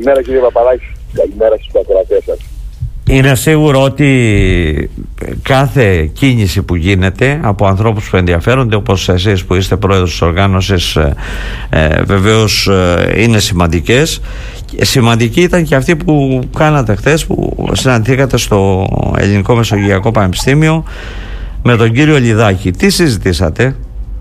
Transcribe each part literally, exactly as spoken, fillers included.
Καλημέρα κύριε Παπαδάκη, καλημέρα στους ακροατές σας. Είναι σίγουρο ότι κάθε κίνηση που γίνεται από ανθρώπους που ενδιαφέρονται, όπως εσείς που είστε πρόεδρος της οργάνωσης, ε, βεβαίως ε, είναι σημαντικές. Σημαντική ήταν και αυτή που κάνατε χθες, που συναντηθήκατε στο Ελληνικό Μεσογειακό Πανεπιστήμιο με τον κύριο Λιδάκη. Τι συζητήσατε?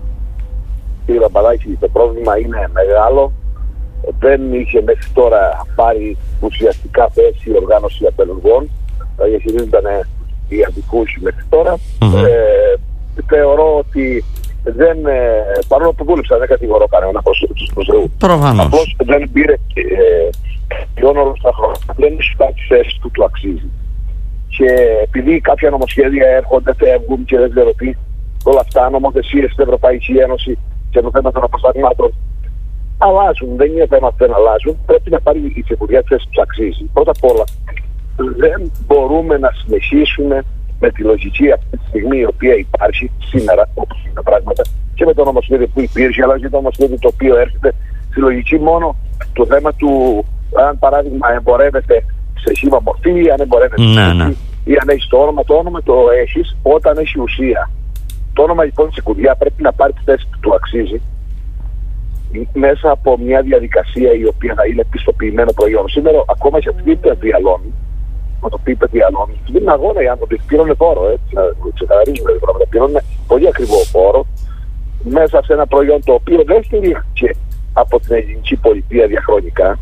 Κύριε Παπαδάκη, το πρόβλημα είναι μεγάλο. Δεν είχε μέχρι τώρα πάρει ουσιαστικά θέση η οργάνωση απελουργών. Διαχειρίζονταν οι αντικούς μέχρι τώρα. Mm-hmm. Ε, θεωρώ ότι δεν, παρόλο που δούλεψα, δεν κατηγορώ κανένα προς τους Θεού. Προφανώς. Απλώς δεν πήρε ποιον όλο στα χρόνια. Δεν έχει φτάσει τη θέση που του αξίζει. Και επειδή κάποια νομοσχέδια έρχονται, φεύγουν και δεν ξέρω τι, όλα αυτά, νομοθεσίες στην Ευρωπαϊκή Ένωση και το θέμα των αποσταγμάτων αλλάζουν. Δεν είναι θέμα που δεν αλλάζουν. Πρέπει να πάρει η Τσεκουριά τη θέση που αξίζει. Πρώτα απ' όλα, δεν μπορούμε να συνεχίσουμε με τη λογική αυτή τη στιγμή η οποία υπάρχει σήμερα, όπως είναι τα πράγματα, και με το νομοσχέδιο που υπήρχε, αλλά και το νομοσχέδιο το οποίο έρχεται στη λογική μόνο του θέμα του αν παράδειγμα εμπορεύεται σε χύμα μορφή, αν εμπορεύεται ναι, ναι. ή αν έχει το όνομα. Το όνομα το έχει όταν έχει ουσία. Το όνομα λοιπόν της Τσεκουριά πρέπει να πάρει τη θέση που του αξίζει μέσα από μια διαδικασία η οποία θα είναι πιστοποιημένο προϊόν. Σήμερα ακόμα και αυτοί που διαλώνουν, με το οποίο διαλώνουν, δεν είναι αγώνα οι άνθρωποι, πληρώνουν φόρο, έτσι, να ξεκαθαρίζουμε τα πράγματα. Πληρώνουν πολύ ακριβό φόρο μέσα σε ένα προϊόν το οποίο δεν στηρίχθηκε από την ελληνική πολιτεία διαχρονικά.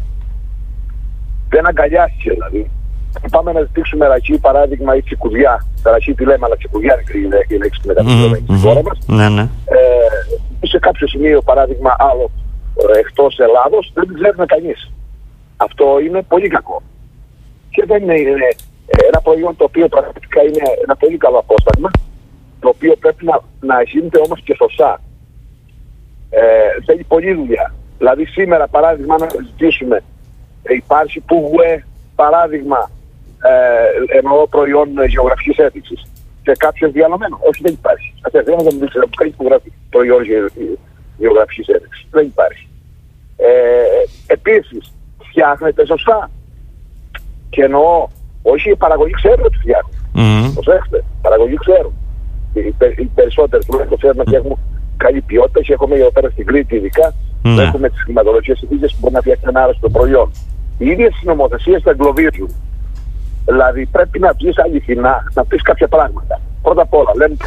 Δεν αγκαλιάστηκε δηλαδή. Πάμε να ζητήσουμε ραχή, παράδειγμα, ή τσικουδιά. Τα ραχή τη λέμε, αλλά τσικουδιά είναι η λέξη που μεταφράζεται στη χώρα μας. Ναι, ναι. Ε, σε κάποιο σημείο, παράδειγμα, άλλο εκτός Ελλάδος, δεν την ξέρουμε κανείς. Αυτό είναι πολύ κακό. Και δεν είναι, είναι ένα προϊόν το οποίο πραγματικά είναι ένα πολύ καλό απόσταγμα, το οποίο πρέπει να, να γίνεται όμως και σωστά. Ε, θέλει πολλή δουλειά. Δηλαδή σήμερα, παράδειγμα, να ζητήσουμε, ε, υπάρχει που ε, παράδειγμα, ε, εννοώ προϊόν γεωγραφικής ένδειξης σε κάποιο διαλωμένο. Όχι, δεν υπάρχει. Αυτή δεν θα μου δείξει να μου κάνει υπογραφή προϊόν γεωγραφικής ένδειξης. Δεν υπάρχει. Ε, επίσης, φτιάχνεται σωστά. Και εννοώ, όχι οι παραγωγοί ξέρουν ότι φτιάχνουν. Mm. Προσέξτε, οι παραγωγοί ξέρουν. Οι, οι περισσότεροι τουλάχιστον ξέρουν να φτιάχνουν καλή ποιότητα και έχουμε εδώ πέρα στην Κρήτη ειδικά, mm. έχουμε τις κλιματολογικές συνθήκες που μπορεί να φτιάξει ένα άρρωστο προϊόν. Οι ίδιες οι νομοθεσίες τα εγκλωβίζουν. Δηλαδή πρέπει να βγεις αληθινά, να πεις κάποια πράγματα. Πρώτα απ' όλα, λέμε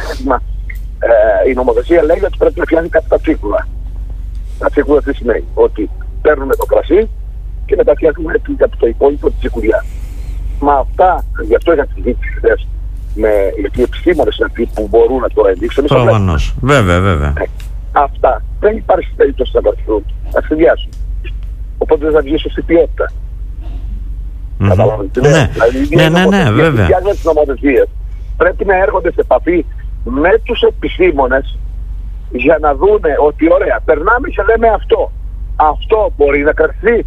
ε, η νομοθεσία λέει ότι πρέπει να φτιάχνει κάτι τα τσίκουλα. Τα τσίκουλα τι σημαίνει? Ότι παίρνουμε το κρασί και μετά φτιάχνουμε το υπόλοιπο τη τσικουδιά. Μα αυτά, γι' αυτό είχα συζήτηση χθες με οι επιστήμονες αυτοί που μπορούν να το ενδείξουν. Προφανώς. Βέβαια, βέβαια. Ε, αυτά δεν υπάρχει περίπτωση να παρθούν, να συνδυάσουν. Οπότε δεν θα βγει σωστή ποιότητα. Mm-hmm. Καταλαβαίνετε. Ναι, δηλαδή, ναι, ναι, ναι, βέβαια. Για τις νομοθεσίες πρέπει να έρχονται σε επαφή με τους επιστήμονες για να δούνε ότι ωραία, περνάμε και λέμε αυτό. Αυτό μπορεί να κρατηθεί.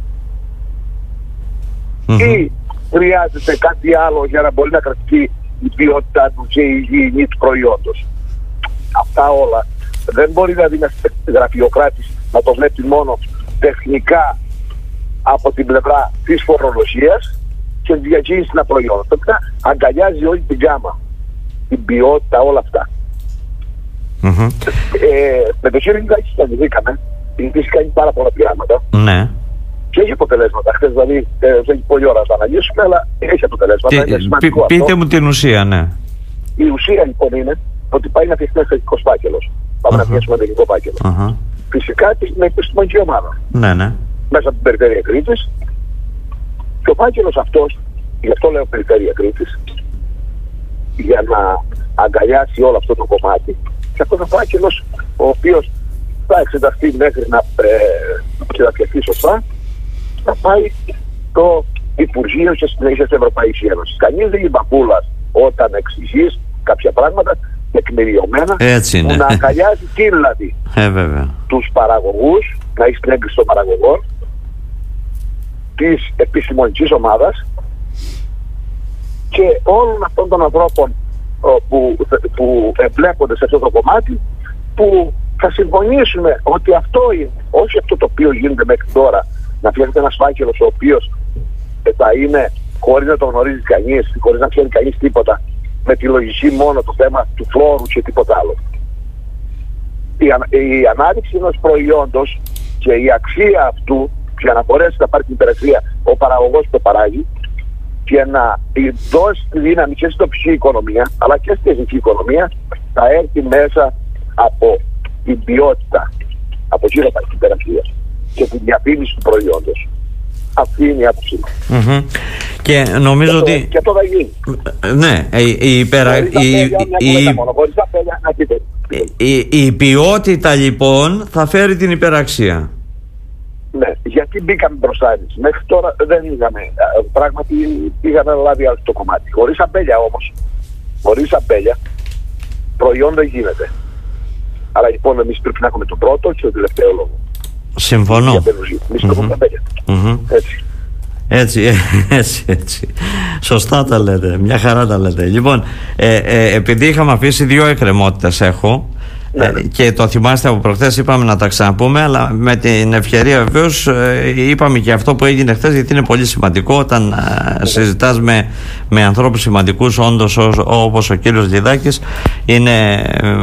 Mm-hmm. Ή χρειάζεται κάτι άλλο για να μπορεί να κρατηθεί η ποιότητά του και η υγιεινή του προϊόντος. Αυτά όλα δεν μπορεί δηλαδή να γραφειοκράτης να το βλέπει μόνο τεχνικά από την πλευρά της φορολογίας και διακίνηση ένα προϊόν. Πρέπει να αγκαλιάζει όλη την γάμα, την ποιότητα, όλα αυτά. Mm-hmm. Ε, με το χέρι Λιδάκη συναντηθήκαμε, γιατί έχει κάνει πάρα πολλά πειράματα. Ναι. Και έχει αποτελέσματα. Χθες δηλαδή ε, έχει πολλή ώρα να τα αναλύσουμε, αλλά έχει αποτελέσματα. Και, π, πείτε αυτό. Μου την ουσία, ναι. Η ουσία λοιπόν είναι ότι πάει να φτιαχτεί ένα θετικό φάκελος. Πάμε uh-huh. να φτιάξουμε ένα θετικό φάκελο. Uh-huh. Φυσικά με επιστημονική ομάδα. Ναι, ναι. Μέσα από την περιφέρεια Κρήτης. Και ο φάκελος αυτός, γι' αυτό λέω περιφέρεια Κρήτης, για να αγκαλιάσει όλο αυτό το κομμάτι. Και αυτό ο φάκελος, ο οποίος θα εξεταστεί μέχρι να, ε, να φτιαχτεί σωστά, θα πάει το Υπουργείο και συνέχεια της Ευρωπαϊκής Ένωσης. Κανείς δεν είναι μπαμπούλας όταν εξηγείς κάποια πράγματα τεκμηριωμένα που να αγκαλιάζει τι δηλαδή. Ε, βέβαια. Τους παραγωγούς, να έχει την έγκριση των παραγωγών, της επιστημονικής ομάδας και όλων αυτών των ανθρώπων που, που εμπλέκονται σε αυτό το κομμάτι, που θα συμφωνήσουμε ότι αυτό είναι, όχι αυτό το οποίο γίνεται μέχρι τώρα να φτιάχνετε ένας φάκελος ο οποίος θα είναι χωρίς να το γνωρίζει κανείς, χωρίς να ξέρει κανείς τίποτα, με τη λογική μόνο το θέμα του φόρου και τίποτα άλλο. Η, ανα, η ανάδειξη ενός προϊόντος και η αξία αυτού, για να μπορέσει να πάρει την υπεραξία ο παραγωγός που το παράγει και να δώσει τη δύναμη και στην τοπική οικονομία αλλά και στην εθνική οικονομία, θα έρθει μέσα από την ποιότητα, από εκεί θα υπάρχει την υπεραξία και την διαφήμιση του προϊόντος. Αυτή είναι η άποψή μου. Mm-hmm. Και νομίζω και ότι... Το, και αυτό θα γίνει. Ναι, η υπεραξία... Η ποιότητα λοιπόν θα φέρει την υπεραξία. Ναι, γιατί μπήκαμε μπροστά εμείς. Μέχρι τώρα δεν είχαμε. Πράγματι είχαμε λάβει άλλο το κομμάτι. Χωρίς αμπέλια όμως, χωρίς αμπέλια, προϊόν δεν γίνεται. Αλλά λοιπόν εμείς πρέπει να έχουμε τον πρώτο και τον τελευταίο λόγο. Συμφωνώ. Εμείς έχουμε αμπέλια. Έτσι. Έτσι, έτσι, έτσι. Σωστά τα λέτε. Μια χαρά τα λέτε. Λοιπόν, ε, ε, επειδή είχαμε αφήσει δύο εκκρεμότητες έχω, ναι, ναι. και το θυμάστε από προχθές, είπαμε να τα ξαναπούμε, αλλά με την ευκαιρία βεβαίως είπαμε και αυτό που έγινε χθες, γιατί είναι πολύ σημαντικό όταν ναι. συζητάς με, με ανθρώπους σημαντικούς, όντως όπως ο κύριος Λιδάκης, είναι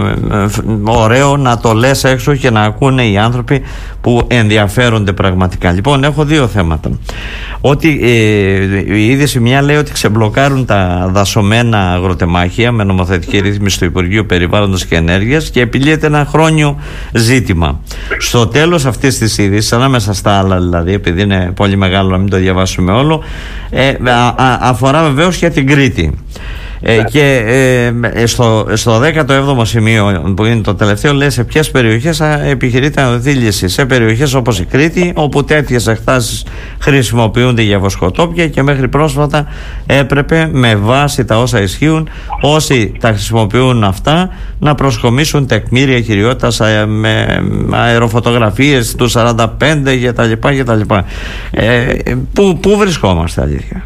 ωραίο να το λες έξω και να ακούνε οι άνθρωποι που ενδιαφέρονται πραγματικά. Λοιπόν, έχω δύο θέματα. Ότι ε, η είδηση μια λέει ότι ξεμπλοκάρουν τα δασωμένα αγροτεμάχια με νομοθετική ρύθμιση του Υπουργείου Περιβάλλοντος και Ενέργειας και επιλύεται ένα χρόνιο ζήτημα. Στο τέλος αυτής της είδησης, ανάμεσα στα άλλα δηλαδή, επειδή είναι πολύ μεγάλο να μην το διαβάσουμε όλο, ε, α, α, αφορά βεβαίως και την Κρήτη. Ε, και ε, στο, στο δέκατο έβδομο σημείο που είναι το τελευταίο, λέει σε ποιες περιοχές επιχειρείται να δοθεί λύση. Σε περιοχές όπως η Κρήτη, όπου τέτοιες εκτάσεις χρησιμοποιούνται για βοσκοτόπια και μέχρι πρόσφατα έπρεπε με βάση τα όσα ισχύουν όσοι τα χρησιμοποιούν αυτά να προσκομίσουν τεκμήρια κυριότητας με αεροφωτογραφίες του σαράντα πέντε κτλ. Ε, πού, πού βρισκόμαστε αλήθεια?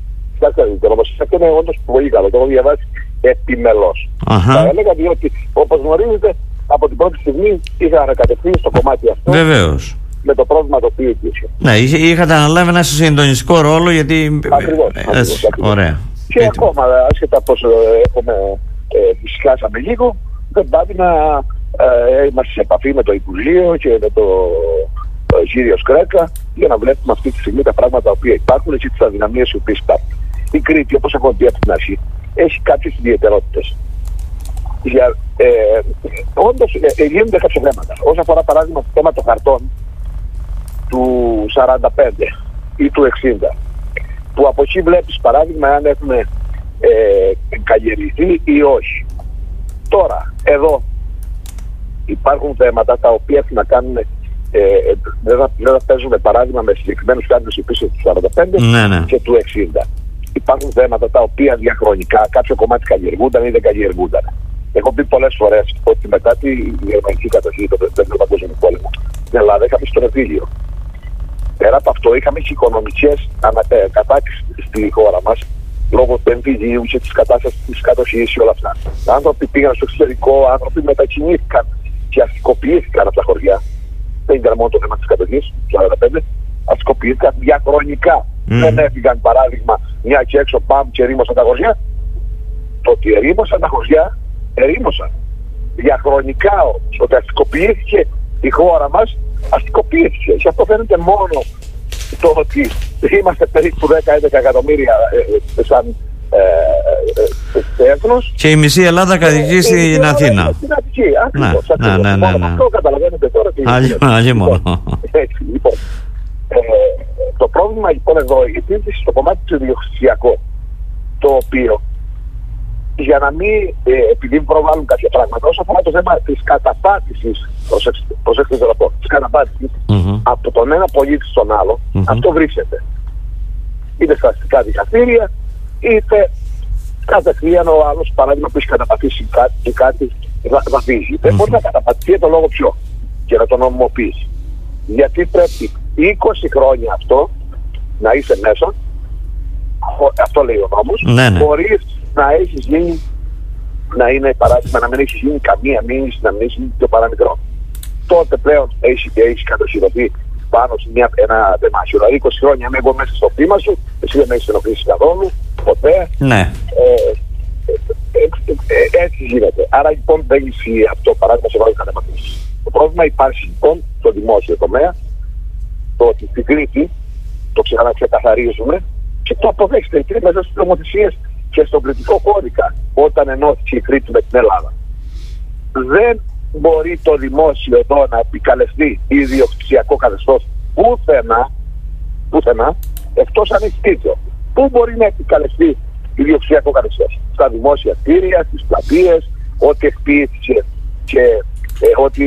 Αυτό είναι όντως πολύ καλό. Το έχω διαβάσει επιμελώς. Θα έλεγα διότι, όπως γνωρίζετε, από την πρώτη στιγμή είχα ανακατευθεί στο κομμάτι αυτό. Βεβαίως. Με το πρόβλημα το οποίο υπήρχε. Ναι, είχατε αναλάβει ένα συντονιστικό ρόλο, γιατί. Ακριβώς. Ωραία. Και Πείτε. ακόμα, άσχετα πως έχουμε φυσικάσαμε λίγο, δεν πάει να ε, είμαστε σε επαφή με το Υπουργείο και με το ε, κύριο Σκρέκα για να βλέπουμε αυτή τη στιγμή τα πράγματα τα οποία υπάρχουν και τις αδυναμίες οι οποίες υπάρχουν. Η Κρήτη, όπως έχω πει από την αρχή, έχει κάποιες ιδιαιτερότητες. Για, ε, όντως ε, γίνονται κάποια θέματα. Όσον αφορά παράδειγμα το θέμα των χαρτών του σαράντα πέντε ή του εξήντα, που από εκεί βλέπεις παράδειγμα αν έχουν ε, καλλιεργηθεί ή όχι. Τώρα, εδώ υπάρχουν θέματα τα οποία έχουν να κάνουν, ε, δεν, θα, δεν θα παίζουμε παράδειγμα με συγκεκριμένους χάρτες επίσης του σαράντα πέντε ναι, ναι. και του εξήντα. Υπάρχουν θέματα τα οποία διαχρονικά κάποιο κομμάτι καλλιεργούνταν ή δεν καλλιεργούνταν. Έχω πει πολλές φορές ότι μετά τη γερμανική κατοχή, το Δεύτερο Παγκόσμιο Πόλεμο, στην Ελλάδα είχαμε στο εμφύλιο. Πέρα από αυτό, είχαμε και οικονομικές κατάξεις στη χώρα μας λόγω του εμφυλίου και της κατάστασης της κατοχής και όλα αυτά. Άνθρωποι πήγαν στο εξωτερικό, άνθρωποι μετακινήθηκαν και αστικοποιήθηκαν από τα χωριά. Δεν ήταν μόνο το θέμα της κατοχής, του σαράντα πέντε, αστικοποιήθηκαν διαχρονικά. Mm. Δεν έφυγαν παράδειγμα μια και έξω πάμε και ερήμωσαν τα χωριά. Το ότι ερήμωσαν τα χωριά, ερήμωσαν. Διαχρονικά όμως, ότι αστικοποιήθηκε η χώρα μας, αστικοποιήθηκε. Και αυτό φαίνεται μόνο το ότι είμαστε περίπου δέκα με έντεκα εκατομμύρια ε, σαν ε, ε, έθνος. Και η μισή Ελλάδα κατοικεί στην Αθήνα. Στην Αττική, ακριβώς. Ναι, ναι, ναι, ναι. Αυτό καταλαβαίνετε τώρα. Άλλη μόνο. Έτσι, λοιπόν. Ε, το πρόβλημα λοιπόν εδώ υπήρχε στο κομμάτι του ιδιοκτησιακού, το οποίο για να μην, ε, επειδή προβάλλουν κάποια πράγματα, όσο αφορά το θέμα της καταπάτησης, προσέξτε το να πω, της καταπάτησης mm-hmm. από τον ένα πολίτη στον άλλο, mm-hmm. αυτό βρίσκεται. Είτε στα αστικά δικαστήρια, είτε κατευθείαν ο άλλος, παράδειγμα που έχει καταπατήσει κάτι και κάτι βαφίζει. Δεν mm-hmm. μπορεί να καταπατήσει το λόγο ποιο και να το νομιμοποιήσει. Γιατί πρέπει είκοσι χρόνια αυτό να είσαι μέσα, αυτό λέει ο νόμος, ναι, ναι. χωρίς να έχεις γίνει, να είναι παράδειγμα να μην έχεις γίνει καμία μήνυση, να μην έχεις γίνει το παραμικρό. Τότε πλέον έχει, έχει κατοχυρωθεί πάνω σε μια, ένα δεμάσιο. Δηλαδή είκοσι χρόνια είμαι εγώ μέσα στο πείμα σου, εσύ δεν με έχεις ενοχλήσει καθόλου, ποτέ. Ναι. Ε, ε, ε, ε, ε, έτσι γίνεται. Άρα λοιπόν δεν ισχύει αυτό το παράδειγμα σε βάζω κατεμαθήσεις. Το πρόβλημα υπάρχει λοιπόν στο δημόσιο τομέα, το ότι στην Κρήτη το ξαναξεκαθαρίζουμε και το αποδέχεται η Κρήτη μέσα στις νομοθεσίες και στον κριτικό κώδικα όταν ενώθηκε η Κρήτη με την Ελλάδα. Δεν μπορεί το δημόσιο εδώ να επικαλεστεί ιδιοκτησιακό καθεστώς πουθενά, πουθενά, εκτός αν έχει τέτοιο. Πού μπορεί να επικαλεστεί ιδιοκτησιακό καθεστώς? Στα δημόσια κτίρια, στις πλατείες, ό,τι εκποίησε και ε, ότι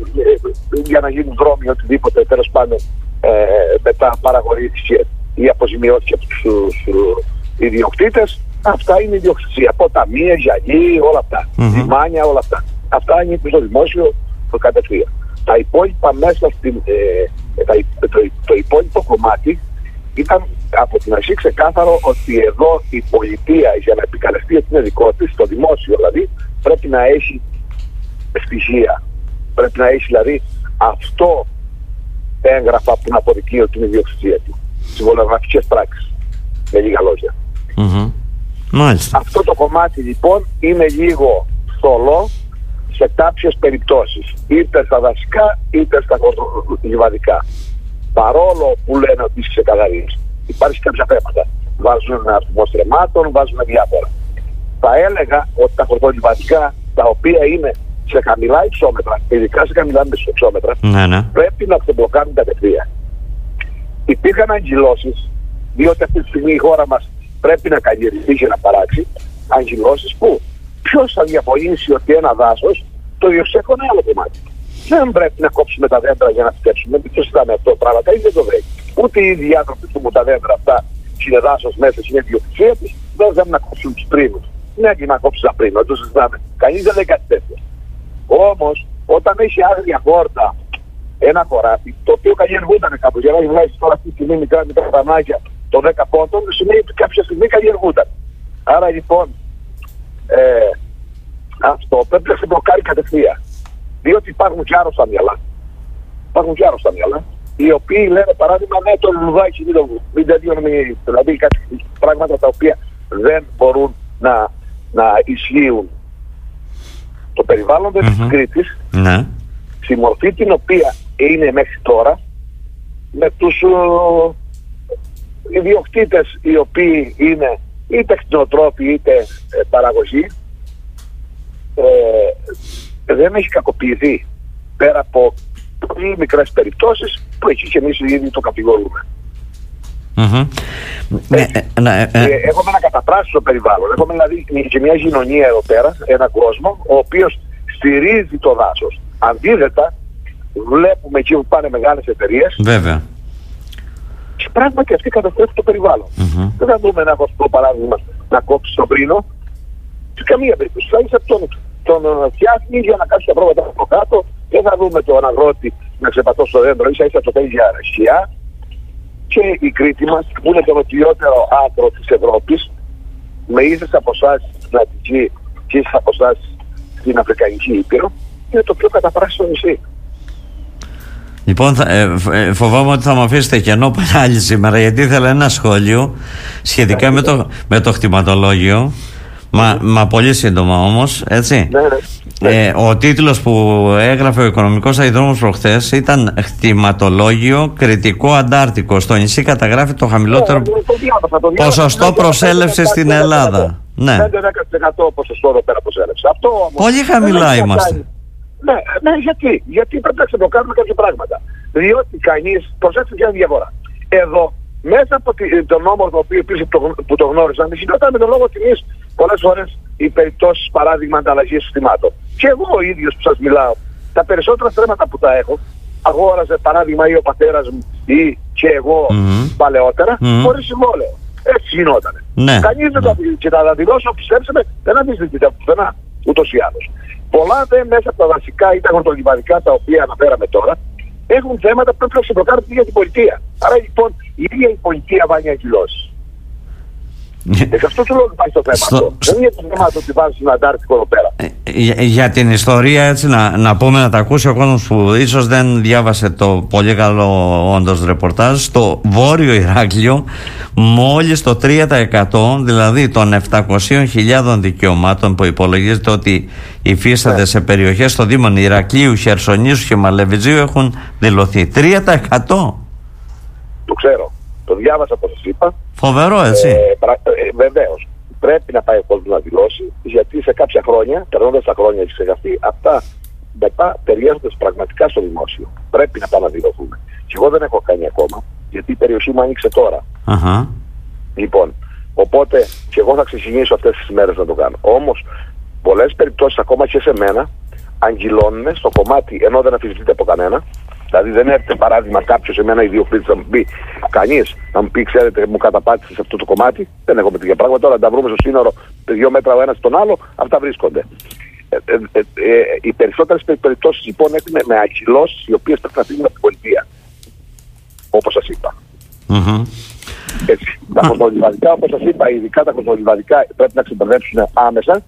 ε, για να γίνουν δρόμοι, οτιδήποτε τέλος πάντων ε, μετά παραγορήθηκε ή αποζημιώθηκε από τους ε, ιδιοκτήτες. Αυτά είναι ιδιοκτησία. Ποταμίες, γυαλί, όλα αυτά. Mm-hmm. Λιμάνια, όλα αυτά. Αυτά είναι στο δημόσιο το κατευθείαν. Τα υπόλοιπα μέσα στην, ε, τα, το, το υπόλοιπο κομμάτι ήταν από την αρχή ξεκάθαρο ότι εδώ η πολιτεία για να επικαλεστεί ότι είναι δικό της, το δημόσιο δηλαδή, πρέπει να έχει στοιχεία. Πρέπει να έχει δηλαδή αυτό έγγραφα που να αποδεικνύει ότι είναι ιδιοκτησία του. Συμβολογραφικές πράξεις. Με λίγα λόγια. Mm-hmm. Μάλιστα. Αυτό το κομμάτι λοιπόν είναι λίγο θολό σε κάποιες περιπτώσεις, είτε στα δασικά είτε στα χορτολιβαδικά. Παρόλο που λένε ότι ξεκαθαρίζει, υπάρχει κάποια θέματα. Βάζουν ένα αριθμό στρεμμάτων, βάζουν διάφορα. Θα έλεγα ότι τα χορτολιβαδικά, τα οποία είναι σε χαμηλά υψόμετρα, ειδικά σε χαμηλά υψόμετρα, ναι, ναι. πρέπει να ξεμπλοκάρουν κατευθείαν. Υπήρχαν αγγυλώσεις, διότι αυτή τη στιγμή η χώρα μας πρέπει να καλλιεργήσει και να παράξει αγγυλώσεις που ποιος θα διαφωνήσει ότι ένα δάσος το διοξέχω είναι άλλο κομμάτι. Δεν πρέπει να κόψουμε τα δέντρα για να φυτέψουμε. Δεν το συζητάμε αυτό το πράγμα. Κανείς δεν το βρέχει. Ούτε οι ίδιοι άνθρωποι που μου τα δέντρα αυτά είναι δάσος μέσα, είναι διοκτησία της, δεν θέλουν να κόψουν τους πρίνους. Ναι, και να κόψουν τα πρίνα, το συζητάμε. Κανείς δεν λέει κάτι τέτοιο. Όμως, όταν έχει άγρια χόρτα ένα χωράφι, το οποίο καλλιεργούνταν κάπου, για να βγάλει τώρα αυτή τη στιγμή μικρά μικρά πανάκια το δέκα πόντων, σημαίνει ότι κάποια στιγμή καλλιεργούνταν. Άρα λοιπόν, ε, αυτό πρέπει να σε μπλοκάρει κατευθείαν. Διότι υπάρχουν και άρρωστα μυαλά. Υπάρχουν και άρρωστα μυαλά, οι οποίοι λένε παράδειγμα, ναι, το λουλουδάκι, μην το μην τέτοιο, δηλαδή κάτι πράγματα τα οποία δεν μπορούν να, να ισχύουν. Το περιβάλλον mm-hmm. της Κρήτης, ναι. στη μορφή την οποία είναι μέχρι τώρα, με τους uh, ιδιοκτήτες οι οποίοι είναι είτε κτηνοτρόφοι είτε ε, παραγωγοί, ε, δεν έχει κακοποιηθεί πέρα από πολύ μικρές περιπτώσεις που εκεί και εμείς ήδη το κατηγορούμε. Mm-hmm. Ε, ε, ε, ε, έχουμε ένα καταπράσινο περιβάλλον. Έχουμε δηλαδή και μια κοινωνία εδώ πέρα, έναν κόσμο, ο οποίος στηρίζει το δάσος. Αντίθετα, βλέπουμε εκεί που πάνε μεγάλες εταιρείες. Βέβαια. Και πράγματι αυτοί καταστρέφουν το περιβάλλον. Mm-hmm. Δεν θα δούμε ένα γνωστό παράδειγμα να κόψει τον πρίνο. Σε καμία περίπτωση. Θα είσαι τον, τον φτιάχνει για να κάτσει τα πρόβατα από κάτω. Δεν θα δούμε τον αγρότη να ξεπατώσει το δέντρο. Ίσα ίσα το θέλει για αρεσιά. Και η Κρήτη μας, που είναι το νοτιότερο άκρο της Ευρώπης, με ίσες αποστάσεις στην Αττική και ίσες αποστάσεις στην Αφρικανική Ήπειρο, είναι το πιο καταπράσινο νησί. Λοιπόν, θα, ε, φοβάμαι ότι θα μου αφήσετε κενό πάλι σήμερα, γιατί ήθελα ένα σχόλιο σχετικά με το, με το χτιματολόγιο. Μα, μα πολύ σύντομα όμως, έτσι. Ναι, ναι. Ε, ο τίτλος που έγραφε ο Οικονομικός Αηδρόμος προχθές ήταν «Χτιματολόγιο κριτικό Αντάρτικο. Στο νησί καταγράφει το χαμηλότερο ναι, το διάβασα, το ποσοστό προσέλευσης στην Ελλάδα». Ναι. πέντε με δέκα τοις εκατό ποσοστό εδώ πέρα προσέλευση. Αυτό όμως, πολύ χαμηλά είμαστε. Ναι, ναι, γιατί. Γιατί πρέπει να ξεμπλοκάρουμε κάποια πράγματα. Διότι κανείς, προσέξτε και μια διαφορά. Εδώ, μέσα από τον νόμο το οποίο επίσης που το γνώρισαν, γινόταν με τον λόγο τιμής πολλές φορές οι περιπτώσεις, παράδειγμα, ανταλλαγής συστημάτων. Και εγώ ο ίδιος που σας μιλάω, τα περισσότερα στρέμματα που τα έχω, αγόραζε παράδειγμα ή ο πατέρας μου ή και εγώ mm-hmm. παλαιότερα, mm-hmm. χωρίς συμβόλαιο. Έτσι γινότανε. Ναι. Κανείς δεν τα πει. Και τα δηλώσεων, πιστέψτε, δεν αντιστοιχείται από πουθενά, ούτως ή άλλως. Πολλά δε μέσα από τα βασικά ή τα χορτολιβαδικά τα οποία αναφέραμε τώρα, έχουν θέματα που πρέπει να ξεμπλοκάρουν για την πολιτεία. Άρα λοιπόν η ίδια η πολιτεία βάνει αγκυλώσεις. Και σε αυτό του λέω ότι υπάρχει το θέμα Στο... αυτό. Δεν είναι το θέμα ότι βάζει ένα Αντάρτικο εδώ πέρα. Για, για την ιστορία, έτσι, να, να πούμε, να τα ακούσει ο κόσμος που ίσως δεν διάβασε το πολύ καλό όντως ρεπορτάζ. Στο Βόρειο Ηράκλειο μόλις το τρία τοις εκατό, δηλαδή των επτακόσιες χιλιάδες δικαιωμάτων που υπολογίζεται ότι υφίσταται ναι. σε περιοχές στο Δήμο Ηρακλείου, Χερσονήσου και Μαλεβιτζίου, έχουν δηλωθεί. τρία τοις εκατό. Το ξέρω. Το διάβασα, όπως σας είπα. Φοβερό, έτσι. Ε, ε, βεβαίως. Πρέπει να πάει ο κόσμος να δηλώσει, γιατί σε κάποια χρόνια, περνώντας τα χρόνια έχει ξεχαστεί, αυτά μετά ταιριάζονται πραγματικά στο δημόσιο. Πρέπει να πάμε να δηλωθούμε. Και εγώ δεν έχω κάνει ακόμα, γιατί η περιοχή μου άνοιξε τώρα. Uh-huh. Λοιπόν, οπότε και εγώ θα ξεκινήσω αυτές τις μέρες να το κάνω. Όμως, πολλές περιπτώσεις ακόμα και σε μένα αγγυλώνουν στο κομμάτι, ενώ δεν αμφισβητείται από κανένα. Δηλαδή δεν έρχεται παράδειγμα κάποιος σε μένα ιδιοκτήτης να μου πει, κανείς να μου πει, ξέρετε, μου καταπάτησε σε αυτό το κομμάτι. Δεν έχουμε τέτοια πράγματα. Τώρα να τα βρούμε στο σύνορο δύο μέτρα ο ένας στον άλλο, αυτά βρίσκονται. Ε, ε, ε, ε, οι περισσότερες περιπτώσεις λοιπόν έχουν με αγγυλώσεις οι οποίες πρέπει να φύγουν από την πολιτεία. Όπως σας είπα. Mm-hmm. Έτσι. Τα κοσμολιβαδικά, όπως σας είπα, ειδικά τα κοσμολιβαδικά πρέπει να ξεπερδέψουν άμεσα,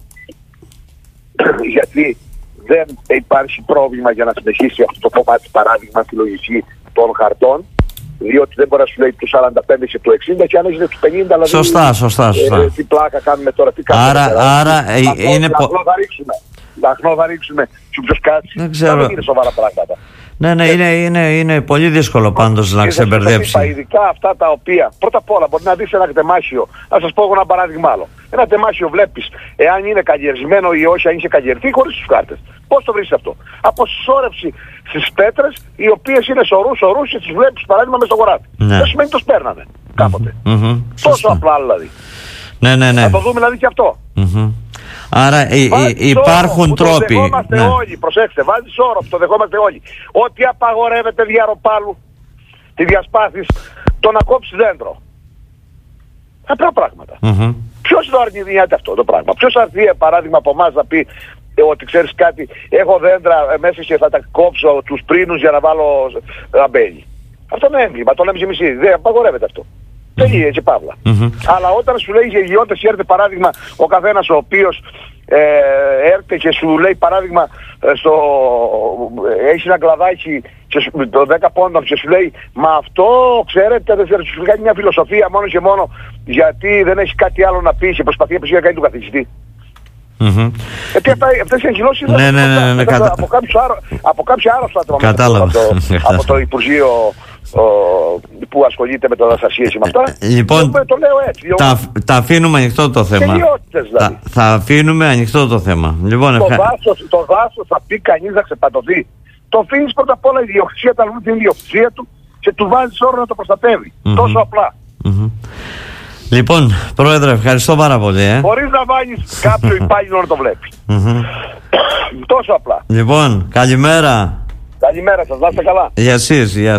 γιατί δεν υπάρχει πρόβλημα για να συνεχίσει αυτό το κομμάτι, παράδειγμα, στη λογική των χαρτών, διότι δεν μπορεί να σου λέει του σαράντα πέντε και του εξήντα και αν έχεις του πενήντα. Δηλαδή, σωστά, σωστά, σωστά. Ε, τι πλάκα κάνουμε τώρα, τι κάνουμε άρα, τώρα. Άρα, ε, είναι λαχνό θα ρίξουμε. Λαχνό θα ρίξουμε. Και όποιος κάτσει. Δεν ξέρω. Δεν είναι σοβαρά πράγματα. Ναι, ναι, είναι, είναι, είναι πολύ δύσκολο πάντως να ξεμπερδέψει. Ειδικά αυτά τα οποία, πρώτα απ' όλα, μπορεί να δεις ένα τεμάχιο. Να σας πω εγώ ένα παράδειγμα άλλο. Ένα τεμάχιο βλέπεις, εάν είναι καγιερισμένο ή όχι, αν είχε καγιερθεί χωρίς τους χάρτες. Πώς το βρίσκεις αυτό? Από συσσόρευση στις πέτρες, οι οποίες είναι σωρούς, σωρούς και τις βλέπεις παράδειγμα μες στο χωράφι. Ναι. Δεν σημαίνει το σπέρνανε κάποτε. Mm-hmm. Τόσο απλά δηλαδή. Ναι, ναι, ναι. Θα το δούμε δηλαδή και αυτό. Mm-hmm. Άρα υ, υ, υπάρχουν όρο, τρόποι. Το δεχόμαστε ναι. όλοι, προσέξτε, βάζεις όρο που το δεχόμαστε όλοι. Ότι απαγορεύεται διαρροπάλου τη διασπάθεις το να κόψεις δέντρο. Απλά πράγματα. Mm-hmm. Ποιος το αρνηδιάται αυτό το πράγμα? Ποιος αρθεί παράδειγμα από εμάς να πει ε, ότι ξέρεις κάτι, έχω δέντρα ε, μέσα και θα τα κόψω τους πρίνους για να βάλω ραμπέλι. Αυτό είναι έγκλημα, το λέμε και εμείς ήδη. Δεν απαγορεύεται αυτό. Τελείω, έτσι παύλα. Mm-hmm. Αλλά όταν σου λέει για γεώτες και έρθει παράδειγμα ο καθένας ο οποίος ε, έρθει και σου λέει παράδειγμα ε, στο, ε, έχει ένα κλαδάκι και σου, το δέκα πόντων και σου λέει μα αυτό ξέρετε δεν ξέρετε, σου κάνει μια φιλοσοφία μόνο και μόνο γιατί δεν έχει κάτι άλλο να πει και προσπαθεί να κάνει του καθηγητή. Mm-hmm. Γιατί αυτά, αυτές οι εγχειρώσεις ναι, ναι, ναι, ναι, ναι, κατα... από κάποιο άρο, από κάποιο άρρωστο άτομο κατάλαβα. Από, το, από το Υπουργείο ο, που ασχολείται με το δασασίες και με αυτά. Λοιπόν, το, το λέω έτσι. Τα, τα αφήνουμε ανοιχτό το θέμα. Τελειώτες, δηλαδή. τα, θα αφήνουμε ανοιχτό το θέμα. Λοιπόν, το, ευχα... δάσος, το δάσος θα πει κανείς να ξεπατωθεί. Το αφήνεις πρώτα απ' όλα η ιδιοκτησία, τα την ιδιοκτησία του και του βάζεις όρο να το προστατεύει. Mm-hmm. Τόσο απλά. Mm-hmm. Λοιπόν, Πρόεδρε, ευχαριστώ πάρα πολύ. Ε. Χωρίς να βάλεις κάποιο υπάλληλο να το βλέπει. Mm-hmm. Τόσο απλά. Λοιπόν, καλημέρα. Καλημέρα σας, να είστε καλά. Γεια σας.